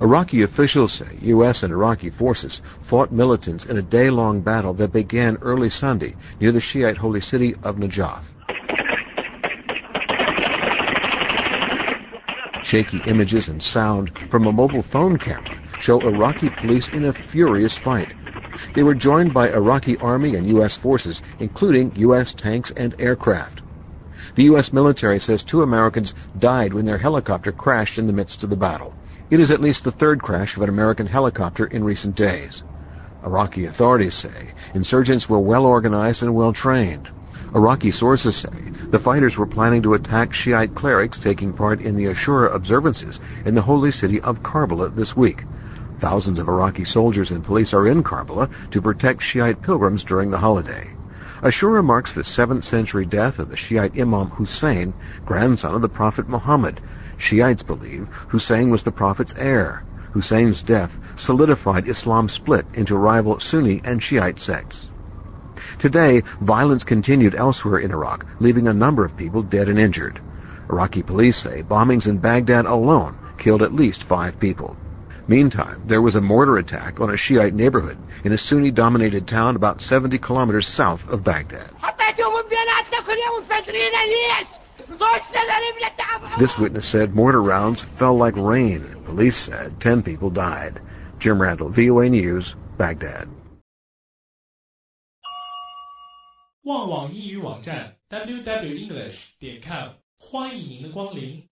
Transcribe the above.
Iraqi officials say U.S. and Iraqi forces fought militants in a day-long battle that began early Sunday near the Shiite holy city of Najaf. Shaky images and sound from a mobile phone camera show Iraqi police in a furious fight. They were joined by Iraqi army and U.S. forces, including U.S. tanks and aircraft. The U.S. military says 2 Americans died when their helicopter crashed in the midst of the battle. It is at least the 3rd crash of an American helicopter in recent days. Iraqi authorities say insurgents were well organized and well trained. Iraqi sources say the fighters were planning to attack Shiite clerics taking part in the Ashura observances in the holy city of Karbala this week. Thousands of Iraqi soldiers and police are in Karbala to protect Shiite pilgrims during the holiday. Ashura marks the 7th century death of the Shiite Imam Hussein, grandson of the Prophet Muhammad. Shiites believe Hussein was the Prophet's heir. Hussein's death solidified Islam's split into rival Sunni and Shiite sects. Today, violence continued elsewhere in Iraq, leaving a number of people dead and injured. Iraqi police say bombings in Baghdad alone killed at least 5 people. Meantime, there was a mortar attack on a Shiite neighborhood in a Sunni-dominated town about 70 kilometers south of Baghdad. This witness said mortar rounds fell like rain. Police said 10 people died. Jim Randall, VOA News, Baghdad. 旺网英语网站 www.english.com 欢迎您的光临。